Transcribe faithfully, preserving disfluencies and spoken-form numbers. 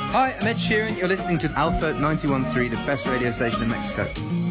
Hi, I'm Ed Sheeran. You're listening to Alpha ninety-one point three, the best radio station in Mexico.